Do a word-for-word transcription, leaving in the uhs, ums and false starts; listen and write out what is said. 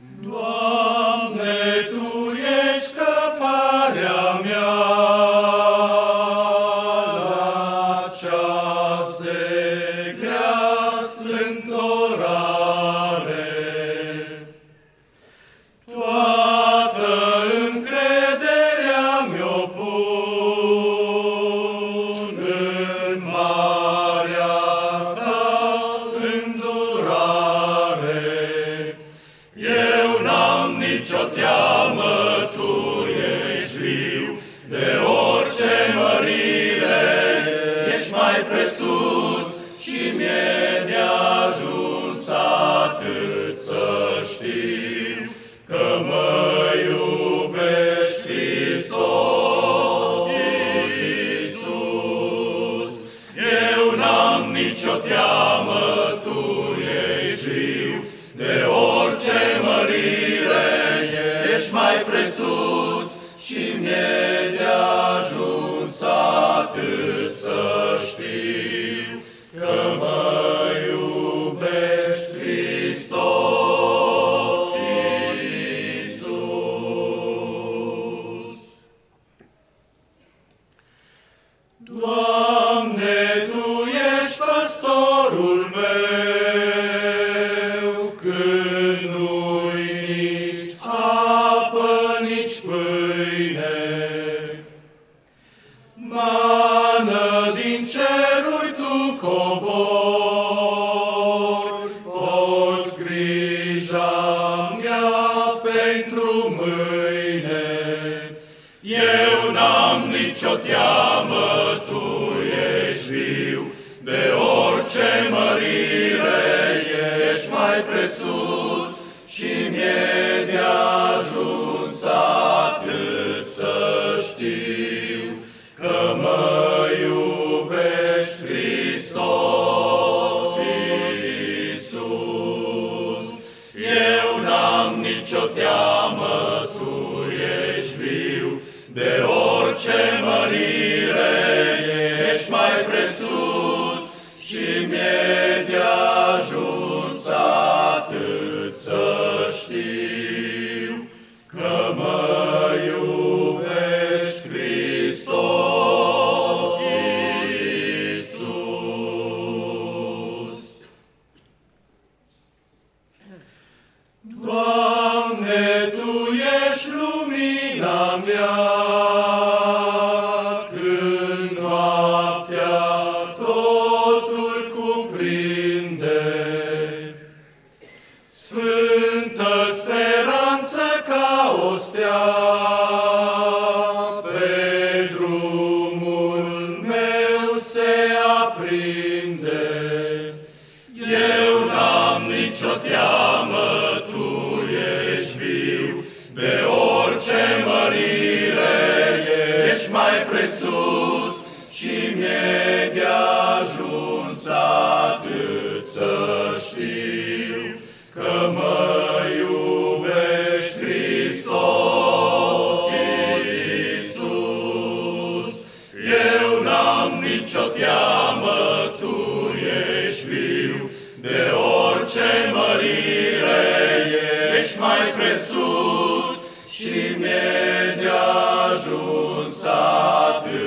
Doamne, Tu ești scăparea mea la ceas de grea strâmtorare. Toată încrederea mi-o pun în marea Ta îndurare. Eu n-am nicio teamă, Tu ești viu, de orice mărire ești mai presus și mi-e de-ajuns atât să știu că mă iubești, Hristos Iisus. Eu n-am nicio teamă, Tu ești viu, de orice mărire ești mai presus și mi-e de-ajuns atât să știu că mă iubești, Hristos Iisus. Doamne, Tu ești păstorul meu, când nu-i nici apă, nici pâine. Mană din ceruri Tu cobori, poți grija mea pentru mâine. Eu n-am nicio teamă, Tu ești viu, de orice mărire ești mai presus și mi-e de-ajuns atât să știu că mă iubești, Hristos Iisus. Eu n-am nicio teamă, Tu ești viu, de orice mărire ești mai presus și mi-e de-ajuns atât să știu că mă iubești, Hristos Iisus. Doamne, Tu ești lumina mea, când noaptea totul cuprinde. Sfântă speranță ca o stea pe drumul meu se aprinde. Eu n-am nicio teamă, Tu ești viu, de orice mărire ești mai presus și mi-e de-ajuns atât să știu că mă iubești, Hristos Iisus. Eu n-am nicio teamă, Tu ești viu, de orice mărire ești mai presus și mi-e de-ajuns atât